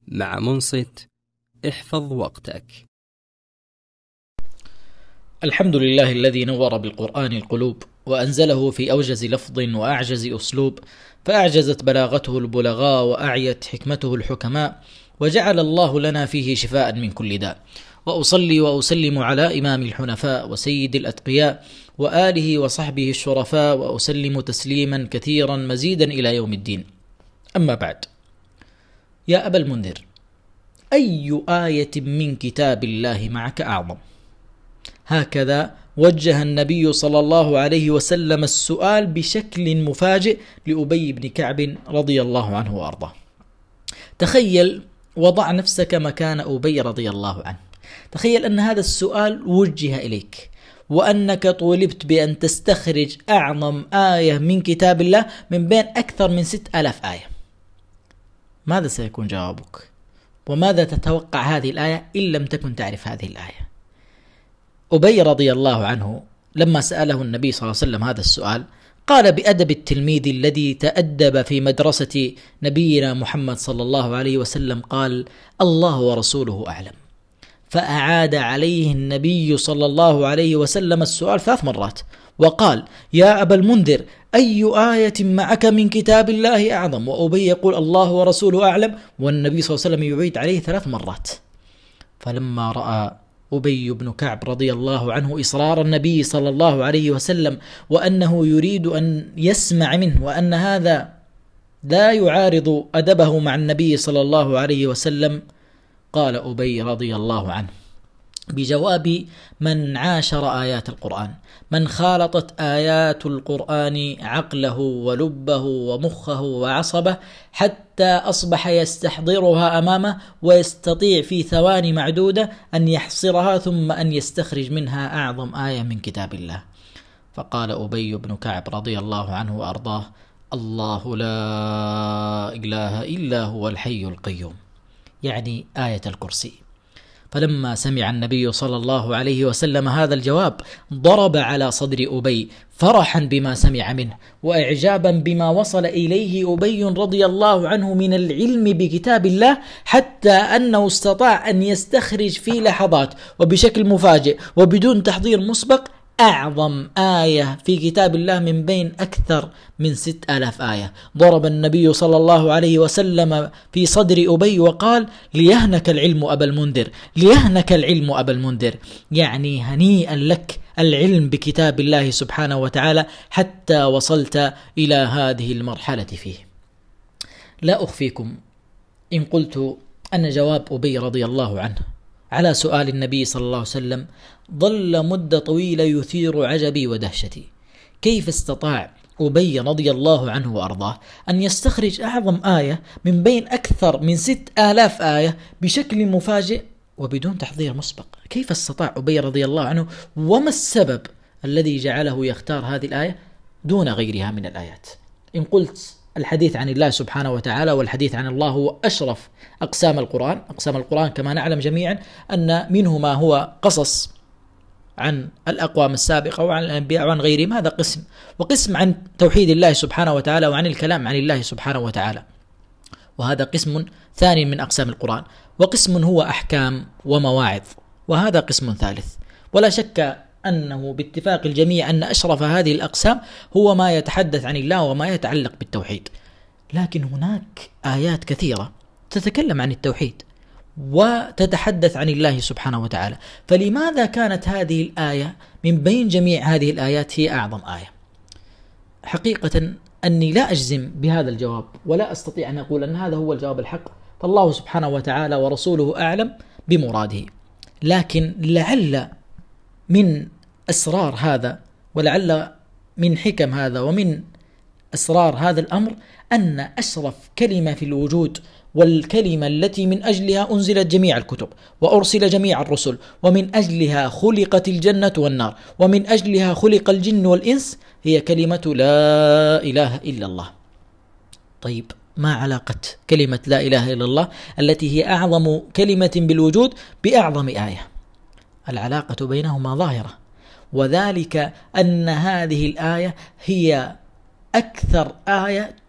مع منصت احفظ وقتك. الحمد لله الذي نور بالقرآن القلوب وأنزله في أوجز لفظ وأعجز أسلوب، فأعجزت بلاغته البلغاء وأعيت حكمته الحكماء، وجعل الله لنا فيه شفاء من كل داء. وأصلي وأسلم على إمام الحنفاء وسيد الأتقياء وآله وصحبه الشرفاء، وأسلم تسليما كثيرا مزيدا إلى يوم الدين. أما بعد، يا أبا المنذر، أي آية من كتاب الله معك أعظم؟ هكذا وجه النبي صلى الله عليه وسلم السؤال بشكل مفاجئ لأبي بن كعب رضي الله عنه وأرضاه. تخيل، وضع نفسك مكان أبي رضي الله عنه، تخيل أن هذا السؤال وجه إليك، وأنك طولبت بأن تستخرج أعظم آية من كتاب الله من بين أكثر من 6000 آية. ماذا سيكون جوابك؟ وماذا تتوقع هذه الآية إن لم تكن تعرف هذه الآية؟ أبي رضي الله عنه لما سأله النبي صلى الله عليه وسلم هذا السؤال، قال بأدب التلميذ الذي تأدب في مدرسة نبينا محمد صلى الله عليه وسلم، قال: الله ورسوله أعلم. فأعاد عليه النبي صلى الله عليه وسلم السؤال 3 مرات، وقال: يا أبا المنذر، أي آية معك من كتاب الله أعظم؟ وأبي يقول: الله ورسوله أعلم، والنبي صلى الله عليه وسلم يعيد عليه 3 مرات. فلما رأى أبي بن كعب رضي الله عنه إصرار النبي صلى الله عليه وسلم، وأنه يريد أن يسمع منه، وأن هذا لا يعارض أدبه مع النبي صلى الله عليه وسلم، قال أبي رضي الله عنه بجواب من عاشر آيات القرآن، من خالطت آيات القرآن عقله ولبه ومخه وعصبه حتى أصبح يستحضرها أمامه، ويستطيع في ثواني معدودة أن يحصرها ثم أن يستخرج منها أعظم آية من كتاب الله. فقال أبي بن كعب رضي الله عنه وأرضاه: الله لا إله إلا هو الحي القيوم، يعني آية الكرسي. فلما سمع النبي صلى الله عليه وسلم هذا الجواب، ضرب على صدر أبي فرحا بما سمع منه، وإعجابا بما وصل إليه أبي رضي الله عنه من العلم بكتاب الله، حتى أنه استطاع أن يستخرج في لحظات وبشكل مفاجئ وبدون تحضير مسبق أعظم آية في كتاب الله من بين أكثر من 6000 آية. ضرب النبي صلى الله عليه وسلم في صدر أبي وقال: ليهنك العلم أبا المنذر، ليهنك العلم أبا المنذر، يعني هنيئا لك العلم بكتاب الله سبحانه وتعالى حتى وصلت إلى هذه المرحلة فيه. لا أخفيكم إن قلت أن جواب أبي رضي الله عنه على سؤال النبي صلى الله عليه وسلم ظل مدة طويلة يثير عجبي ودهشتي. كيف استطاع أبي رضي الله عنه وأرضاه أن يستخرج أعظم آية من بين أكثر من 6000 آية بشكل مفاجئ وبدون تحضير مسبق؟ كيف استطاع أبي رضي الله عنه؟ وما السبب الذي جعله يختار هذه الآية دون غيرها من الآيات؟ إن قلت الحديث عن الله سبحانه وتعالى والحديث عن الله هو أشرف أقسام القرآن. أقسام القرآن كما نعلم جميعا أن منه ما هو قصص عن الأقوام السابقة وعن الأنبياء وعن غيرهم، هذا قسم، وقسم عن توحيد الله سبحانه وتعالى وعن الكلام عن الله سبحانه وتعالى، وهذا قسم ثاني من أقسام القرآن، وقسم هو أحكام ومواعظ، وهذا قسم ثالث. ولا شك أنه باتفاق الجميع أن أشرف هذه الأقسام هو ما يتحدث عن الله وما يتعلق بالتوحيد، لكن هناك آيات كثيرة تتكلم عن التوحيد وتتحدث عن الله سبحانه وتعالى، فلماذا كانت هذه الآية من بين جميع هذه الآيات هي أعظم آية؟ حقيقة أني لا أجزم بهذا الجواب، ولا أستطيع أن أقول أن هذا هو الجواب الحق، فالله سبحانه وتعالى ورسوله أعلم بمراده. لكن لعل من أسرار هذا، ولعل من حكم هذا، ومن أسرار هذا الأمر أن أشرف كلمة في الوجود، والكلمة التي من أجلها أنزلت جميع الكتب وأرسل جميع الرسل، ومن أجلها خلقت الجنة والنار، ومن أجلها خلق الجن والإنس، هي كلمة لا إله إلا الله. طيب، ما علاقة كلمة لا إله إلا الله التي هي أعظم كلمة بالوجود بأعظم آية؟ العلاقة بينهما ظاهرة، وذلك أن هذه الآية هي أكثر آية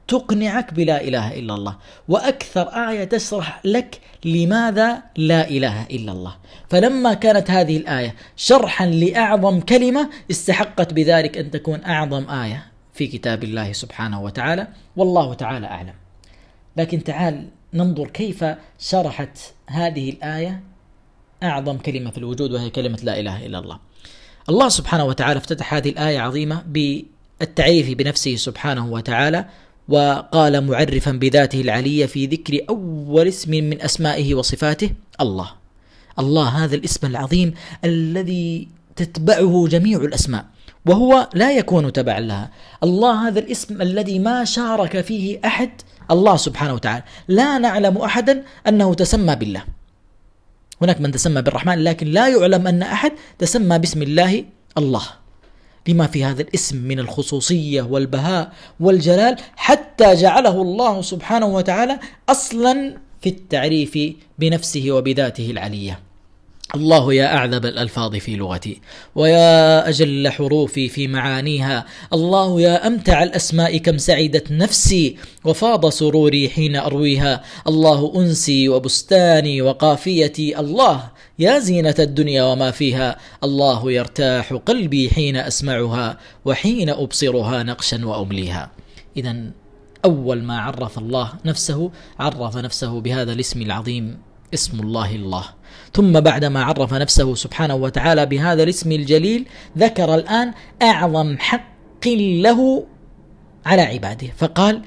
تقنعك بلا إله إلا الله، وأكثر آية تشرح لك لماذا لا إله إلا الله. فلما كانت هذه الآية شرحا لأعظم كلمة استحقت بذلك أن تكون أعظم آية في كتاب الله سبحانه وتعالى، والله تعالى أعلم. لكن تعال ننظر كيف شرحت هذه الآية أعظم كلمة في الوجود، وهي كلمة لا إله إلا الله. الله سبحانه وتعالى افتتح هذه الآية عظيمة بالتعريف بنفسه سبحانه وتعالى، وقال معرفا بذاته العلية في ذكر أول اسم من أسمائه وصفاته الله. الله هذا الاسم العظيم الذي تتبعه جميع الأسماء، وهو لا يكون تبعا لها. الله هذا الاسم الذي ما شارك فيه أحد الله سبحانه وتعالى. لا نعلم أحدا أنه تسمى بالله، هناك من تسمى بالرحمن، لكن لا يعلم أن أحد تسمى باسم الله الله، لما في هذا الاسم من الخصوصية والبهاء والجلال، حتى جعله الله سبحانه وتعالى أصلا في التعريف بنفسه وبذاته العلية. الله يا أعذب الألفاظ في لغتي، ويا أجل حروفي في معانيها. الله يا أمتع الأسماء كم سعدت نفسي وفاض سروري حين أرويها. الله أنسي وبستاني وقافيتي. الله يا زينة الدنيا وما فيها. الله يرتاح قلبي حين أسمعها وحين أبصرها نقشا وأمليها. إذن أول ما عرف الله نفسه، عرف نفسه بهذا الاسم العظيم، اسم الله الله. ثم بعدما عرف نفسه سبحانه وتعالى بهذا الاسم الجليل، ذكر الآن أعظم حق له على عباده، فقال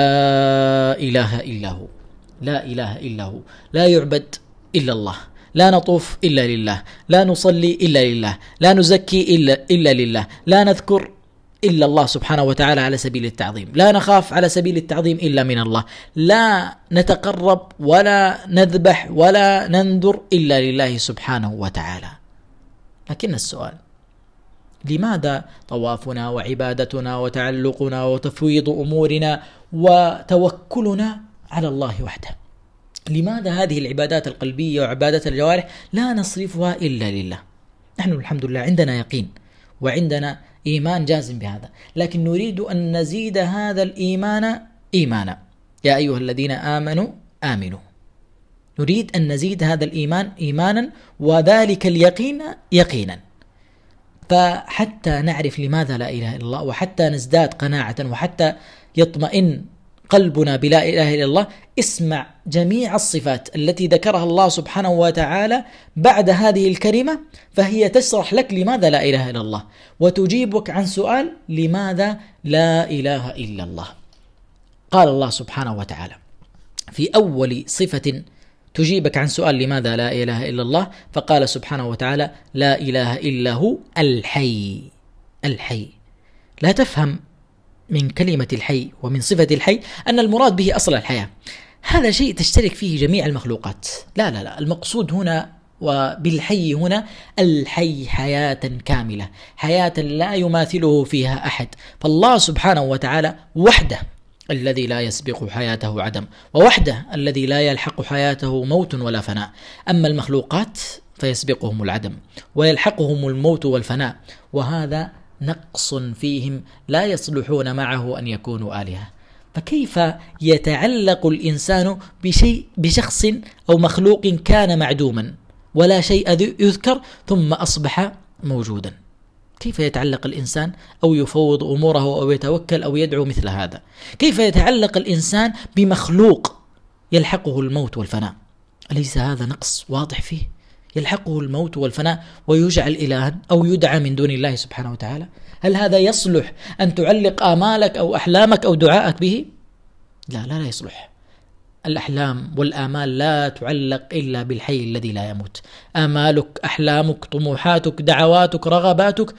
لا إله إلا هو. لا إله إلا هو، لا يعبد إلا الله، لا نطوف إلا لله، لا نصلي إلا لله، لا نزكي إلا لله، لا نذكر إلا الله سبحانه وتعالى على سبيل التعظيم، لا نخاف على سبيل التعظيم إلا من الله، لا نتقرب ولا نذبح ولا ننذر إلا لله سبحانه وتعالى. لكن السؤال، لماذا طوافنا وعبادتنا وتعلقنا وتفويض أمورنا وتوكلنا على الله وحده؟ لماذا هذه العبادات القلبية وعبادات الجوارح لا نصرفها إلا لله؟ نحن الحمد لله عندنا يقين وعندنا إيمان جازم بهذا، لكن نريد أن نزيد هذا الإيمان إيمانا. يا أيها الذين آمنوا آمنوا. نريد أن نزيد هذا الإيمان إيمانا، وذلك اليقين يقينا. فحتى نعرف لماذا لا إله إلا الله، وحتى نزداد قناعة، وحتى يطمئن قلبنا بلا إله إلا الله، اسمع جميع الصفات التي ذكرها الله سبحانه وتعالى بعد هذه الكلمة، فهي تشرح لك لماذا لا إله إلا الله، وتجيبك عن سؤال لماذا لا إله إلا الله. قال الله سبحانه وتعالى في أول صفة تجيبك عن سؤال لماذا لا إله إلا الله، فقال سبحانه وتعالى لا إله إلا هو الحي. الحي، لا تفهم من كلمة الحي ومن صفة الحي أن المراد به أصل الحياة، هذا شيء تشترك فيه جميع المخلوقات. لا لا لا، المقصود هنا وبالحي هنا الحي حياة كاملة، حياة لا يماثله فيها أحد. فالله سبحانه وتعالى وحده الذي لا يسبق حياته عدم، ووحده الذي لا يلحق حياته موت ولا فناء. أما المخلوقات فيسبقهم العدم ويلحقهم الموت والفناء، وهذا نقص فيهم لا يصلحون معه أن يكونوا آلهة. فكيف يتعلق الإنسان بشخص أو مخلوق كان معدوما ولا شيء يذكر ثم أصبح موجودا؟ كيف يتعلق الإنسان أو يفوض أموره أو يتوكل أو يدعو مثل هذا؟ كيف يتعلق الإنسان بمخلوق يلحقه الموت والفناء؟ أليس هذا نقص واضح فيه؟ يلحقه الموت والفناء ويجعل إلها أو يدعى من دون الله سبحانه وتعالى؟ هل هذا يصلح أن تعلق آمالك أو أحلامك أو دعائك به؟ لا لا لا يصلح. الأحلام والآمال لا تعلق إلا بالحي الذي لا يموت. آمالك، أحلامك، طموحاتك، دعواتك، رغباتك،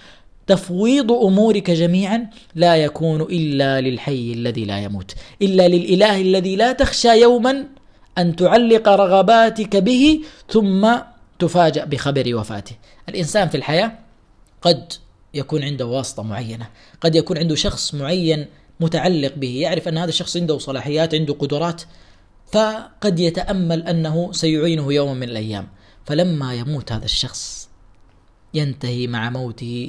تفويض أمورك جميعا لا يكون إلا للحي الذي لا يموت، إلا للإله الذي لا تخشى يوما أن تعلق رغباتك به ثم تفاجأ بخبر وفاته. الإنسان في الحياة قد يكون عنده واسطة معينة، قد يكون عنده شخص معين متعلق به، يعرف أن هذا الشخص عنده صلاحيات، عنده قدرات، فقد يتأمل أنه سيعينه يوما من الأيام، فلما يموت هذا الشخص ينتهي مع موته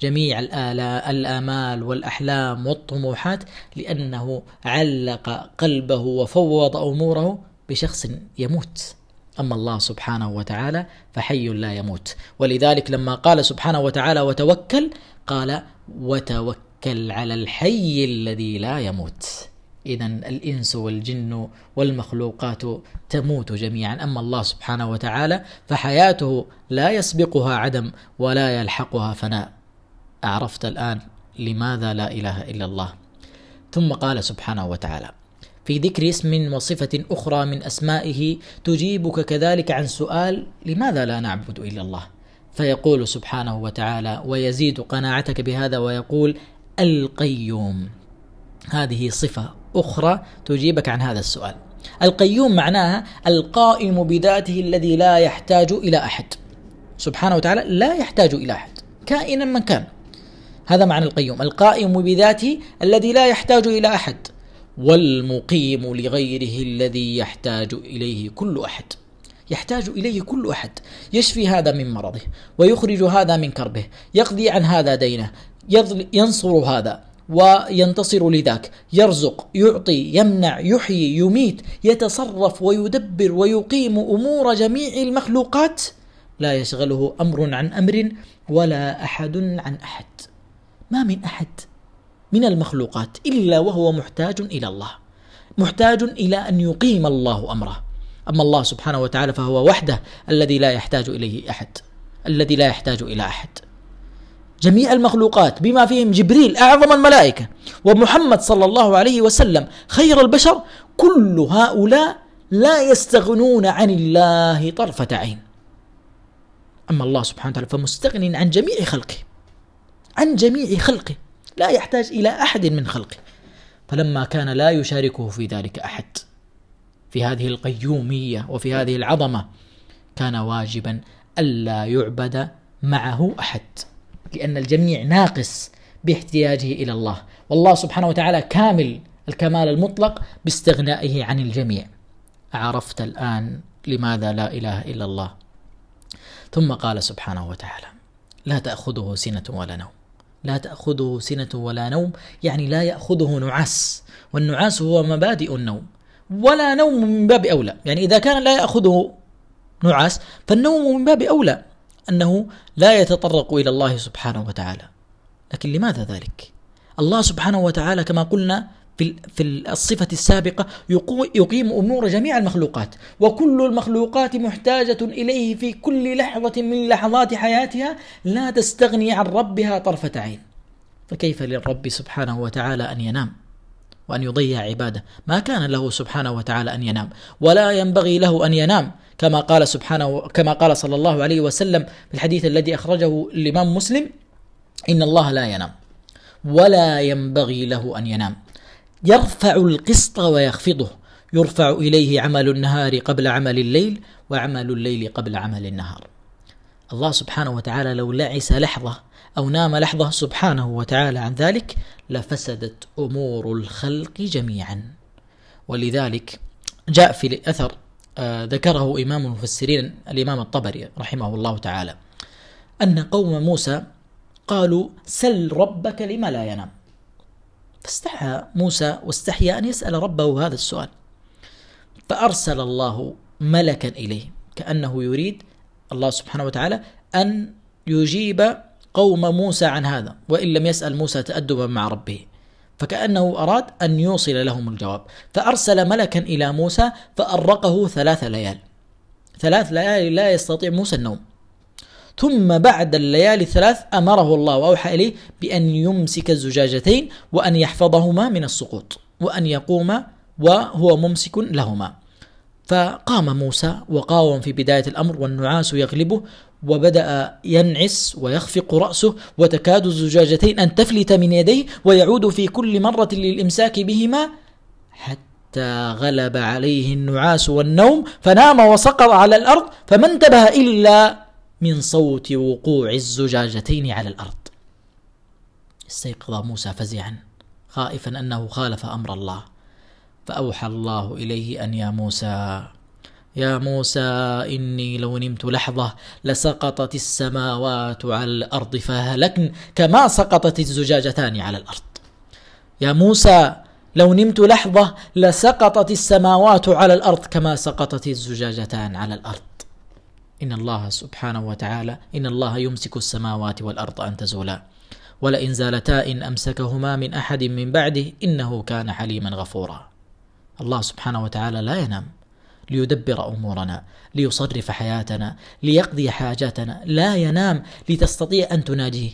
جميع الآمال والأحلام والطموحات، لأنه علق قلبه وفوض أموره بشخص يموت. أما الله سبحانه وتعالى فحي لا يموت. ولذلك لما قال سبحانه وتعالى وتوكل، قال وتوكل على الحي الذي لا يموت. إذن الإنس والجن والمخلوقات تموت جميعا، أما الله سبحانه وتعالى فحياته لا يسبقها عدم ولا يلحقها فناء. أعرفت الآن لماذا لا إله إلا الله؟ ثم قال سبحانه وتعالى في ذكر اسم وصفة أخرى من أسمائه تجيبك كذلك عن سؤال لماذا لا نعبد إلا الله، فيقول سبحانه وتعالى ويزيد قناعتك بهذا ويقول القيوم. هذه صفة أخرى تجيبك عن هذا السؤال. القيوم معناها القائم بذاته الذي لا يحتاج إلى أحد، سبحانه وتعالى لا يحتاج إلى أحد كائنا من كان. هذا معنى القيوم، القائم بذاته الذي لا يحتاج إلى أحد، والمقيم لغيره الذي يحتاج إليه كل أحد. يحتاج إليه كل أحد، يشفي هذا من مرضه ويخرج هذا من كربه، يقضي عن هذا دينه، ينصر هذا وينتصر لذاك، يرزق، يعطي، يمنع، يحيي، يميت، يتصرف ويدبر ويقيم أمور جميع المخلوقات، لا يشغله أمر عن أمر ولا أحد عن أحد. ما من أحد من المخلوقات إلا وهو محتاج إلى الله، محتاج إلى أن يقيم الله أمره. أما الله سبحانه وتعالى فهو وحده الذي لا يحتاج إليه أحد، الذي لا يحتاج إلى أحد. جميع المخلوقات بما فيهم جبريل أعظم الملائكة ومحمد صلى الله عليه وسلم خير البشر، كل هؤلاء لا يستغنون عن الله طرفة عين. أما الله سبحانه وتعالى فمستغن عن جميع خلقه، عن جميع خلقه، لا يحتاج إلى أحد من خلقه. فلما كان لا يشاركه في ذلك أحد، في هذه القيومية وفي هذه العظمة، كان واجبا ألا يعبد معه أحد، لأن الجميع ناقص باحتياجه إلى الله، والله سبحانه وتعالى كامل الكمال المطلق باستغنائه عن الجميع. عرفت الآن لماذا لا إله إلا الله؟ ثم قال سبحانه وتعالى لا تأخذه سنة ولا نوم. لا تأخذه سنة ولا نوم يعني لا يأخذه نعاس، والنعاس هو مبادئ النوم، ولا نوم من باب أولى. يعني إذا كان لا يأخذه نعاس فالنوم من باب أولى، أنه لا يتطرق إلى الله سبحانه وتعالى. لكن لماذا ذلك؟ الله سبحانه وتعالى كما قلنا في الصفة السابقة يقيم أمور جميع المخلوقات، وكل المخلوقات محتاجة إليه في كل لحظة من لحظات حياتها، لا تستغني عن ربها طرفة عين. فكيف للرب سبحانه وتعالى أن ينام وأن يضيع عباده؟ ما كان له سبحانه وتعالى أن ينام، ولا ينبغي له أن ينام، كما قال صلى الله عليه وسلم في الحديث الذي أخرجه الإمام مسلم: إن الله لا ينام ولا ينبغي له أن ينام، يرفع القسط ويخفضه، يرفع إليه عمل النهار قبل عمل الليل، وعمل الليل قبل عمل النهار. الله سبحانه وتعالى لو لعس لحظة أو نام لحظة سبحانه وتعالى عن ذلك لفسدت أمور الخلق جميعا. ولذلك جاء في الأثر ذكره إمام المفسرين الإمام الطبري رحمه الله تعالى أن قوم موسى قالوا سل ربك لما لا ينام، فاستحى موسى واستحيا أن يسأل ربه هذا السؤال، فأرسل الله ملكا إليه كأنه يريد الله سبحانه وتعالى أن يجيب قوم موسى عن هذا، وإن لم يسأل موسى تأدبا مع ربه، فكأنه أراد أن يوصل لهم الجواب. فأرسل ملكا إلى موسى فأرقه 3 ليال، 3 ليال لا يستطيع موسى النوم. ثم بعد الليالي 3 أمره الله وأوحى إليه بأن يمسك الزجاجتين وأن يحفظهما من السقوط، وأن يقوم وهو ممسك لهما. فقام موسى وقاوم في بداية الأمر والنعاس يغلبه، وبدأ ينعس ويخفق رأسه، وتكاد الزجاجتين أن تفلت من يديه، ويعود في كل مرة للإمساك بهما، حتى غلب عليه النعاس والنوم فنام وسقط على الأرض، فما انتبه إلا من صوت وقوع الزجاجتين على الأرض. استيقظ موسى فزعا خائفا أنه خالف أمر الله، فأوحى الله إليه أن يا موسى يا موسى إني لو نمت لحظة لسقطت السماوات على الأرض فهلكن كما سقطت الزجاجتان على الأرض. يا موسى لو نمت لحظة لسقطت السماوات على الأرض كما سقطت الزجاجتان على الأرض. إن الله سبحانه وتعالى إن الله يمسك السماوات والأرض أن تزولا ولئن زالتا إن أمسكهما من أحد من بعده إنه كان حليما غفورا. الله سبحانه وتعالى لا ينام ليدبر أمورنا، ليصرف حياتنا، ليقضي حاجاتنا، لا ينام لتستطيع أن تناجيه،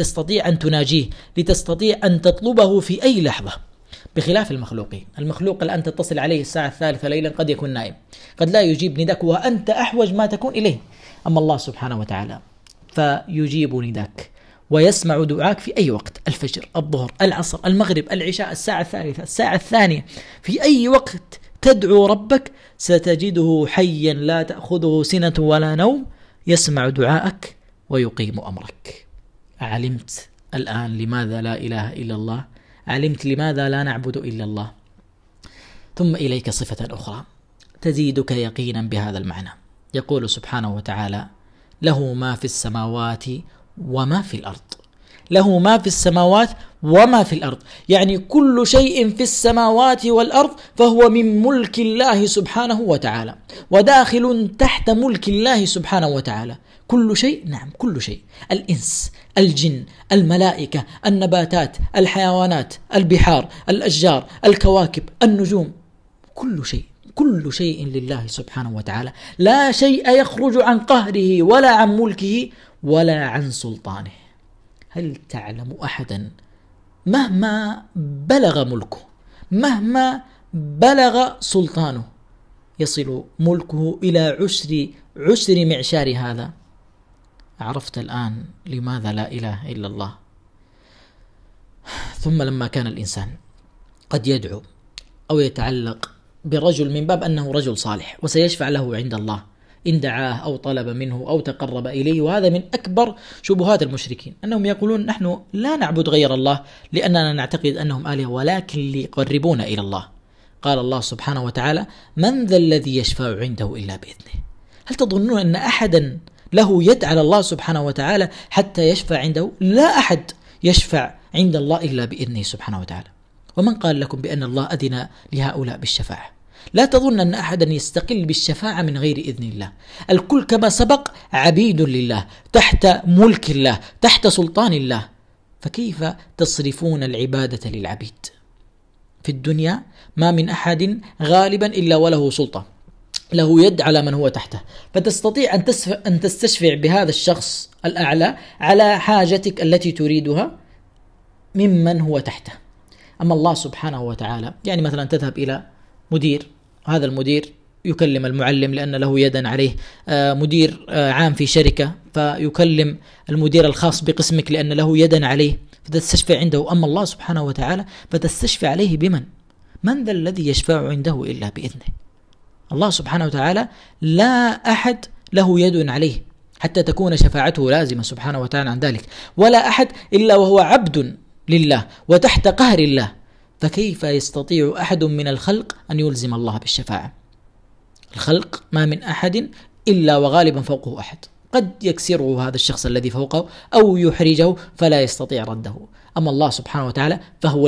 لتستطيع أن تطلبه في أي لحظة، بخلاف المخلوقين. المخلوق الآن تتصل عليه الساعة 3 ليلا قد يكون نائم، قد لا يجيب نداك وأنت أحوج ما تكون إليه. أما الله سبحانه وتعالى فيجيب نداك ويسمع دعاك في أي وقت، الفجر، الظهر، العصر، المغرب، العشاء، الساعة 3، الساعة 2، في أي وقت تدعو ربك ستجده حيا لا تأخذه سنة ولا نوم، يسمع دعاءك ويقيم أمرك. علمت الآن لماذا لا إله إلا الله؟ علمت لماذا لا نعبد إلا الله؟ ثم إليك صفة أخرى تزيدك يقينا بهذا المعنى. يقول سبحانه وتعالى: له ما في السماوات وما في الأرض. له ما في السماوات وما في الأرض، يعني كل شيء في السماوات والأرض فهو من ملك الله سبحانه وتعالى وداخل تحت ملك الله سبحانه وتعالى. كل شيء، نعم كل شيء، الإنس، الجن، الملائكة، النباتات، الحيوانات، البحار، الأشجار، الكواكب، النجوم، كل شيء لله سبحانه وتعالى، لا شيء يخرج عن قهره ولا عن ملكه ولا عن سلطانه. هل تعلم أحدا مهما بلغ ملكه، مهما بلغ سلطانه، يصل ملكه إلى عشر معشار هذا؟ عرفت الآن لماذا لا إله إلا الله. ثم لما كان الإنسان قد يدعو أو يتعلق برجل من باب أنه رجل صالح وسيشفع له عند الله إن دعاه أو طلب منه أو تقرب إليه، وهذا من أكبر شبهات المشركين، أنهم يقولون نحن لا نعبد غير الله لأننا نعتقد أنهم آلهة ولكن ليقربونا إلى الله. قال الله سبحانه وتعالى: من ذا الذي يشفع عنده إلا بإذنه. هل تظنون أن أحدا له يد على الله سبحانه وتعالى حتى يشفع عنده؟ لا أحد يشفع عند الله إلا بإذنه سبحانه وتعالى. ومن قال لكم بأن الله أذن لهؤلاء بالشفاعة؟ لا تظن أن أحدا يستقل بالشفاعة من غير إذن الله. الكل كما سبق عبيد لله، تحت ملك الله، تحت سلطان الله. فكيف تصرفون العبادة للعبيد؟ في الدنيا ما من أحد غالبا إلا وله سلطة، له يد على من هو تحته، فتستطيع أن تستشفع بهذا الشخص الأعلى على حاجتك التي تريدها ممن هو تحته. أما الله سبحانه وتعالى، يعني مثلا تذهب إلى مدير، هذا المدير يكلم المعلم لأن له يدا عليه، مدير عام في شركة فيكلم المدير الخاص بقسمك لأن له يدا عليه، فتستشفع عنده. أما الله سبحانه وتعالى فتستشفع عليه بمن؟ من ذا الذي يشفع عنده إلا بإذنه. الله سبحانه وتعالى لا أحد له يد عليه حتى تكون شفاعته لازمة سبحانه وتعالى عن ذلك، ولا أحد إلا وهو عبد لله وتحت قهر الله. فكيف يستطيع أحد من الخلق أن يلزم الله بالشفاعة؟ الخلق ما من أحد إلا وغالبا فوقه أحد، قد يكسره هذا الشخص الذي فوقه أو يحرجه فلا يستطيع رده. أما الله سبحانه وتعالى فهو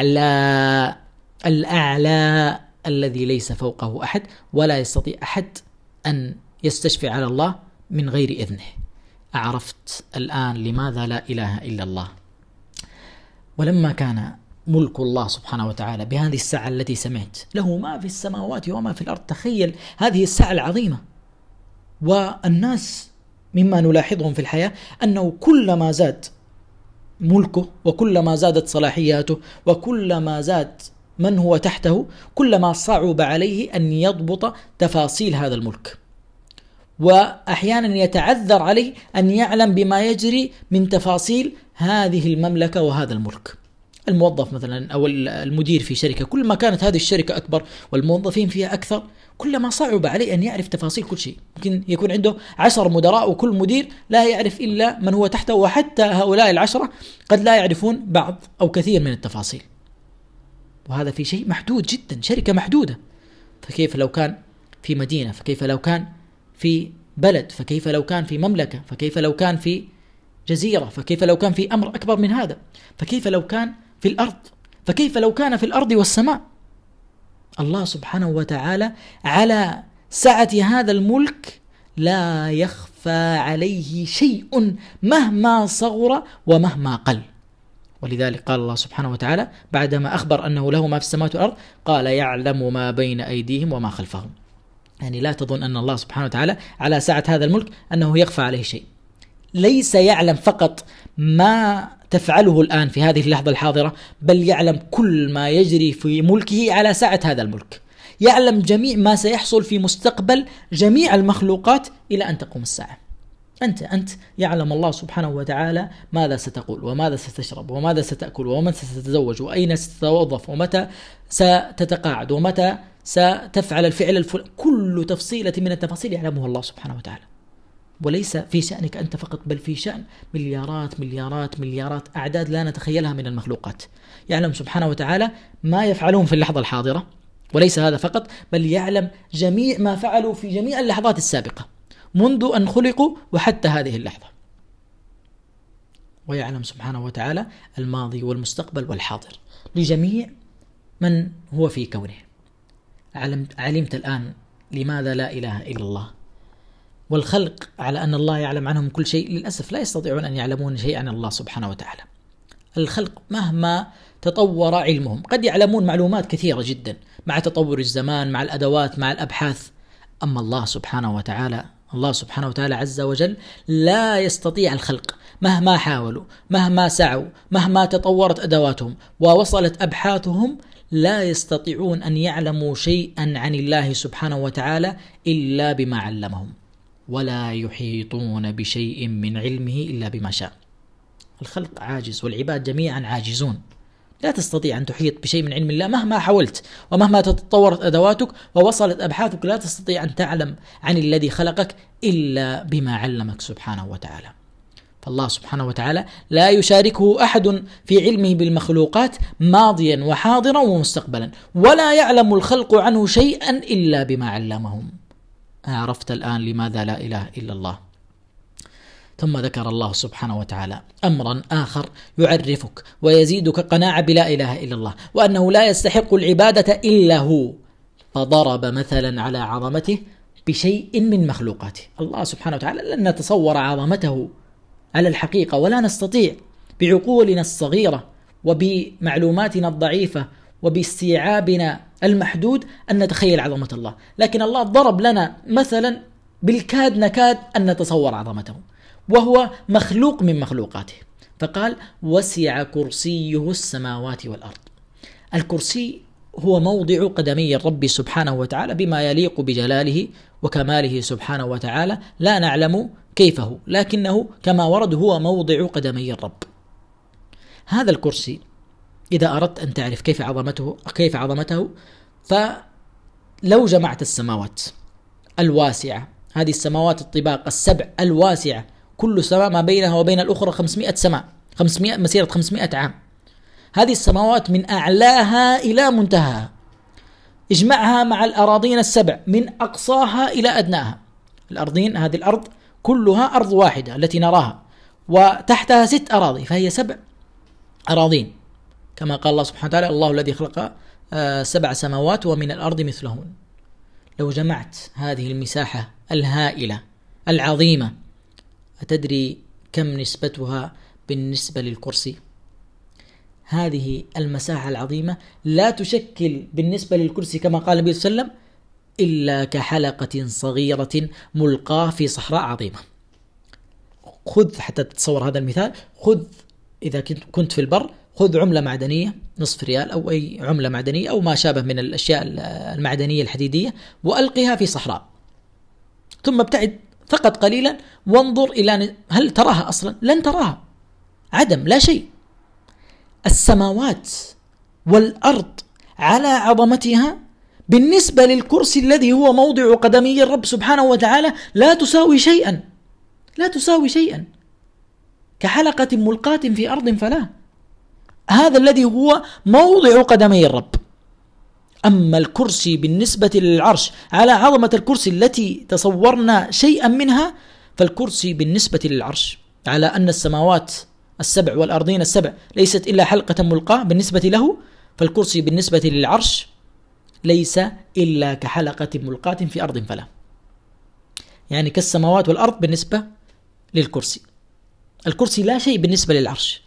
الأعلى الذي ليس فوقه أحد، ولا يستطيع أحد أن يستشفع على الله من غير إذنه. أعرفت الآن لماذا لا إله إلا الله؟ ولما كان ملك الله سبحانه وتعالى بهذه السعة التي سمعت، له ما في السماوات وما في الأرض، تخيل هذه السعة العظيمة. والناس مما نلاحظهم في الحياة أنه كلما زاد ملكه وكلما زادت صلاحياته وكلما زاد من هو تحته كلما صعب عليه أن يضبط تفاصيل هذا الملك، وأحيانا يتعذر عليه أن يعلم بما يجري من تفاصيل هذه المملكة وهذا الملك. الموظف مثلا أو المدير في شركة، كل ما كانت هذه الشركة أكبر والموظفين فيها أكثر كلما صعب عليه أن يعرف تفاصيل كل شيء. ممكن يكون عنده 10 مدراء وكل مدير لا يعرف إلا من هو تحته، وحتى هؤلاء 10 قد لا يعرفون بعض أو كثير من التفاصيل، وهذا في شيء محدود جدا، شركة محدودة. فكيف لو كان في مدينة، فكيف لو كان في بلد، فكيف لو كان في مملكة، فكيف لو كان في جزيرة، فكيف لو كان في أمر أكبر من هذا، فكيف لو كان في الأرض، فكيف لو كان في الأرض والسماء. الله سبحانه وتعالى على سعة هذا الملك لا يخفى عليه شيء مهما صغر ومهما قل. ولذلك قال الله سبحانه وتعالى بعدما أخبر أنه له ما في السماوات والأرض قال يعلم ما بين أيديهم وما خلفهم. يعني لا تظن أن الله سبحانه وتعالى على سعة هذا الملك أنه يخفى عليه شيء. ليس يعلم فقط ما تفعله الآن في هذه اللحظة الحاضرة، بل يعلم كل ما يجري في ملكه على سعة هذا الملك. يعلم جميع ما سيحصل في مستقبل جميع المخلوقات إلى أن تقوم الساعة. أنت يعلم الله سبحانه وتعالى ماذا ستقول وماذا ستشرب وماذا ستأكل ومن ستتزوج وأين ستتوظف ومتى ستتقاعد ومتى ستفعل الفعل الفلاني. كل تفصيلة من التفاصيل يعلمها الله سبحانه وتعالى. وليس في شأنك أنت فقط، بل في شأن مليارات مليارات مليارات أعداد لا نتخيلها من المخلوقات. يعلم سبحانه وتعالى ما يفعلون في اللحظة الحاضرة، وليس هذا فقط، بل يعلم جميع ما فعلوا في جميع اللحظات السابقة منذ أن خلقوا وحتى هذه اللحظة. ويعلم سبحانه وتعالى الماضي والمستقبل والحاضر لجميع من هو في كونه. علمت الآن لماذا لا إله إلا الله. والخلق على أن الله يعلم عنهم كل شيء للأسف لا يستطيعون أن يعلمون شيئا عن الله سبحانه وتعالى. الخلق مهما تطور علمهم قد يعلمون معلومات كثيرة جدا مع تطور الزمان، مع الأدوات، مع الأبحاث. أما الله سبحانه وتعالى عز وجل لا يستطيع الخلق مهما حاولوا، مهما سعوا، مهما تطورت أدواتهم ووصلت أبحاثهم، لا يستطيعون أن يعلموا شيئا عن الله سبحانه وتعالى إلا بما علمهم، ولا يحيطون بشيء من علمه إلا بما شاء. الخلق عاجز والعباد جميعا عاجزون. لا تستطيع أن تحيط بشيء من علم الله مهما حاولت، ومهما تطورت أدواتك ووصلت أبحاثك لا تستطيع أن تعلم عن الذي خلقك إلا بما علمك سبحانه وتعالى. فالله سبحانه وتعالى لا يشاركه أحد في علمه بالمخلوقات ماضيا وحاضرا ومستقبلا، ولا يعلم الخلق عنه شيئا إلا بما علمهم. عرفت الآن لماذا لا إله إلا الله. ثم ذكر الله سبحانه وتعالى أمرا آخر يعرفك ويزيدك قناعة بلا إله إلا الله، وأنه لا يستحق العبادة إلا هو، فضرب مثلا على عظمته بشيء من مخلوقاته. الله سبحانه وتعالى لن نتصور عظمته على الحقيقة، ولا نستطيع بعقولنا الصغيرة وبمعلوماتنا الضعيفة وباستيعابنا المحدود أن نتخيل عظمة الله. لكن الله ضرب لنا مثلا بالكاد نكاد أن نتصور عظمته، وهو مخلوق من مخلوقاته، فقال وسع كرسيه السماوات والأرض. الكرسي هو موضع قدمي الرب سبحانه وتعالى بما يليق بجلاله وكماله سبحانه وتعالى، لا نعلم كيفه، لكنه كما ورد هو موضع قدمي الرب. هذا الكرسي إذا أردت أن تعرف كيف عظمته فلو جمعت السماوات الواسعة، هذه السماوات الطباق السبع الواسعة، كل سماء ما بينها وبين الأخرى 500 سماء، 500 مسيرة 500 عام، هذه السماوات من أعلاها إلى منتهاها، اجمعها مع الأراضين السبع من أقصاها إلى أدناها. الأرضين، هذه الأرض كلها أرض واحدة التي نراها، وتحتها 6 أراضي، فهي 7 أراضين، كما قال الله سبحانه وتعالى الله الذي خلق 7 سماوات ومن الأرض مثلهن. لو جمعت هذه المساحة الهائلة العظيمة، أتدري كم نسبتها بالنسبة للكرسي؟ هذه المساحة العظيمة لا تشكل بالنسبة للكرسي كما قال النبي صلى الله عليه وسلم إلا كحلقة صغيرة ملقاة في صحراء عظيمة. خذ حتى تتصور هذا المثال، خذ إذا كنت في البر، خذ عملة معدنية نصف ريال أو أي عملة معدنية أو ما شابه من الأشياء المعدنية الحديدية، وألقها في صحراء، ثم ابتعد فقط قليلا وانظر إلى هل تراها أصلا؟ لن تراها، عدم، لا شيء. السماوات والأرض على عظمتها بالنسبة للكرسي الذي هو موضع قدمي الرب سبحانه وتعالى لا تساوي شيئا، لا تساوي شيئا، كحلقة ملقاة في أرض فلا. هذا الذي هو موضع قدمي الرب، أما الكرسي بالنسبة للعرش على عظمة الكرسي التي تصورنا شيئا منها، فالكرسي بالنسبة للعرش على أن السماوات السبع والأرضين السبع ليست إلا حلقة ملقاة بالنسبة له، فالكرسي بالنسبة للعرش ليس إلا كحلقة ملقاة في أرض فلا، يعني كالسماوات والأرض بالنسبة للكرسي. الكرسي لا شيء بالنسبة للعرش.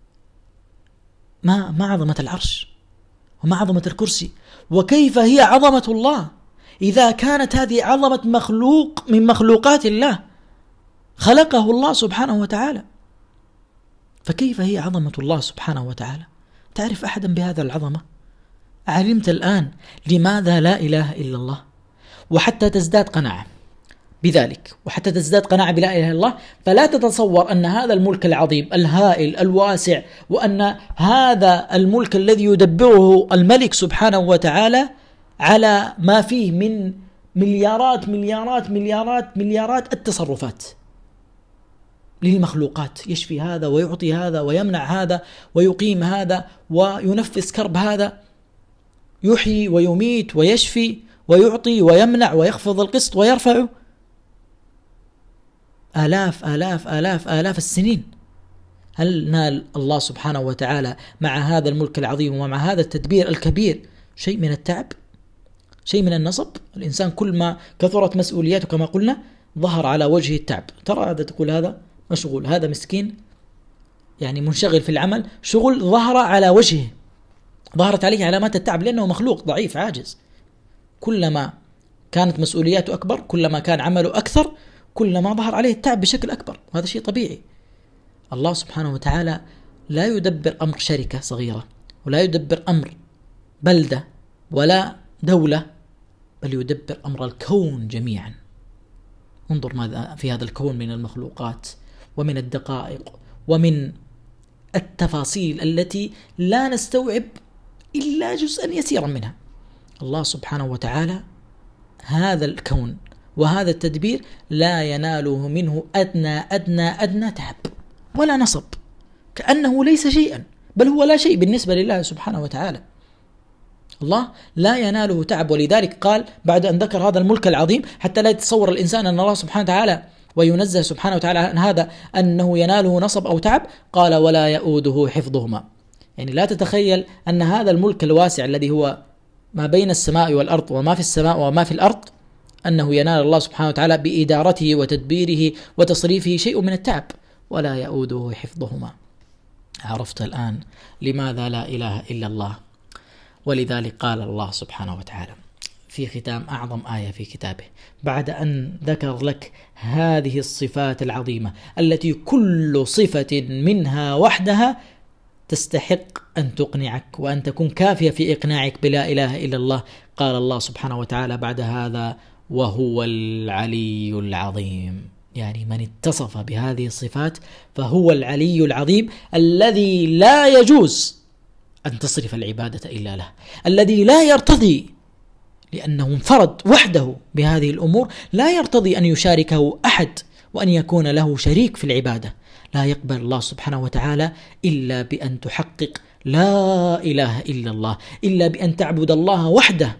ما عظمة العرش وما عظمة الكرسي، وكيف هي عظمة الله إذا كانت هذه عظمة مخلوق من مخلوقات الله خلقه الله سبحانه وتعالى، فكيف هي عظمة الله سبحانه وتعالى؟ تعرف أحدا بهذا العظمة؟ علمت الآن لماذا لا إله إلا الله؟ وحتى تزداد قناعة بذلك، وحتى تزداد قناعة بلا إله إلا الله، فلا تتصور أن هذا الملك العظيم الهائل الواسع، وأن هذا الملك الذي يدبره الملك سبحانه وتعالى على ما فيه من مليارات مليارات مليارات مليارات التصرفات للمخلوقات، يشفي هذا ويعطي هذا ويمنع هذا ويقيم هذا وينفس كرب هذا، يحيي ويميت ويشفي ويعطي ويمنع ويخفض القسط ويرفعه، آلاف آلاف آلاف آلاف السنين. هل نال الله سبحانه وتعالى مع هذا الملك العظيم ومع هذا التدبير الكبير شيء من التعب، شيء من النصب؟ الإنسان كل ما كثرت مسؤولياته كما قلنا ظهر على وجهه التعب. ترى هذا تقول هذا مشغول، هذا مسكين يعني منشغل في العمل، شغل ظهر على وجهه، ظهرت عليه علامات التعب، لأنه مخلوق ضعيف عاجز. كلما كانت مسؤولياته أكبر، كلما كان عمله أكثر، كلما ظهر عليه التعب بشكل أكبر، وهذا شيء طبيعي. الله سبحانه وتعالى لا يدبر أمر شركة صغيرة، ولا يدبر أمر بلدة ولا دولة، بل يدبر أمر الكون جميعا. انظر ماذا في هذا الكون من المخلوقات ومن الدقائق ومن التفاصيل التي لا نستوعب إلا جزءا يسيرا منها. الله سبحانه وتعالى هذا الكون وهذا التدبير لا يناله منه أدنى تعب ولا نصب، كأنه ليس شيئا، بل هو لا شيء بالنسبة لله سبحانه وتعالى. الله لا يناله تعب، ولذلك قال بعد أن ذكر هذا الملك العظيم حتى لا يتصور الإنسان أن الله سبحانه وتعالى وينزه سبحانه وتعالى عن هذا أنه يناله نصب أو تعب، قال ولا يؤوده حفظهما. يعني لا تتخيل أن هذا الملك الواسع الذي هو ما بين السماء والأرض وما في السماء وما في الأرض أنه ينال الله سبحانه وتعالى بإدارته وتدبيره وتصريفه شيء من التعب، ولا يؤوده حفظهما. عرفت الآن لماذا لا إله إلا الله؟ ولذلك قال الله سبحانه وتعالى في ختام أعظم آية في كتابه، بعد أن ذكر لك هذه الصفات العظيمة التي كل صفة منها وحدها تستحق أن تقنعك وأن تكون كافية في إقناعك بلا إله إلا الله، قال الله سبحانه وتعالى بعد هذا وهو العلي العظيم. يعني من اتصف بهذه الصفات فهو العلي العظيم الذي لا يجوز أن تصرف العبادة إلا له، الذي لا يرتضي لأنه انفرد وحده بهذه الأمور، لا يرتضي أن يشاركه أحد وأن يكون له شريك في العبادة. لا يقبل الله سبحانه وتعالى إلا بأن تحقق لا إله إلا الله، إلا بأن تعبد الله وحده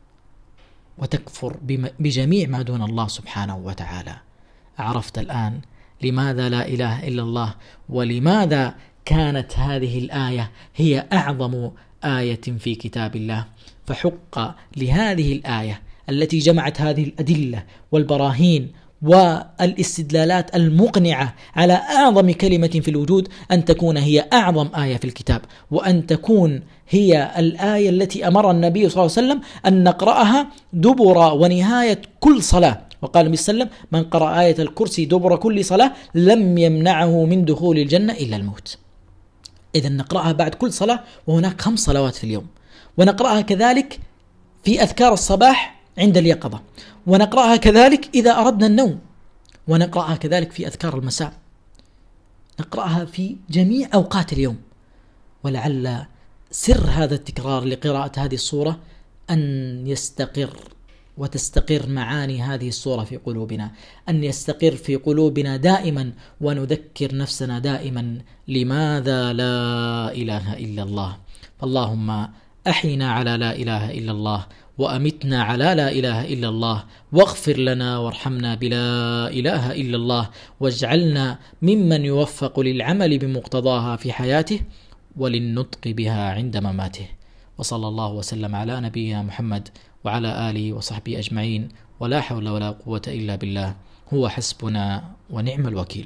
وتكفر بجميع ما دون الله سبحانه وتعالى. عرفت الآن لماذا لا إله إلا الله، ولماذا كانت هذه الآية هي أعظم آية في كتاب الله. فحق لهذه الآية التي جمعت هذه الأدلة والبراهين والاستدلالات المقنعة على أعظم كلمة في الوجود أن تكون هي أعظم آية في الكتاب، وأن تكون هي الآية التي أمر النبي صلى الله عليه وسلم أن نقرأها دبر ونهاية كل صلاة. وقال النبي صلى الله عليه وسلم من قرأ آية الكرسي دبر كل صلاة لم يمنعه من دخول الجنة إلا الموت. إذن نقرأها بعد كل صلاة، وهناك 5 صلوات في اليوم، ونقرأها كذلك في أذكار الصباح عند اليقظة، ونقرأها كذلك إذا أردنا النوم، ونقرأها كذلك في أذكار المساء، نقرأها في جميع أوقات اليوم. ولعل سر هذا التكرار لقراءة هذه السورة أن يستقر وتستقر معاني هذه السورة في قلوبنا، أن يستقر في قلوبنا دائما، ونذكر نفسنا دائما لماذا لا إله إلا الله. فاللهم أحينا على لا إله إلا الله، وأمتنا على لا إله إلا الله، واغفر لنا وارحمنا بلا إله إلا الله، واجعلنا ممن يوفق للعمل بمقتضاها في حياته وللنطق بها عند مماته. وصلى الله وسلم على نبينا محمد وعلى آله وصحبه أجمعين، ولا حول ولا قوة إلا بالله، هو حسبنا ونعم الوكيل.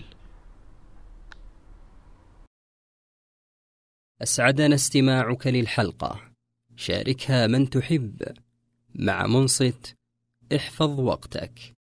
أسعدنا استماعك للحلقة، شاركها من تحب. مع منصت احفظ وقتك.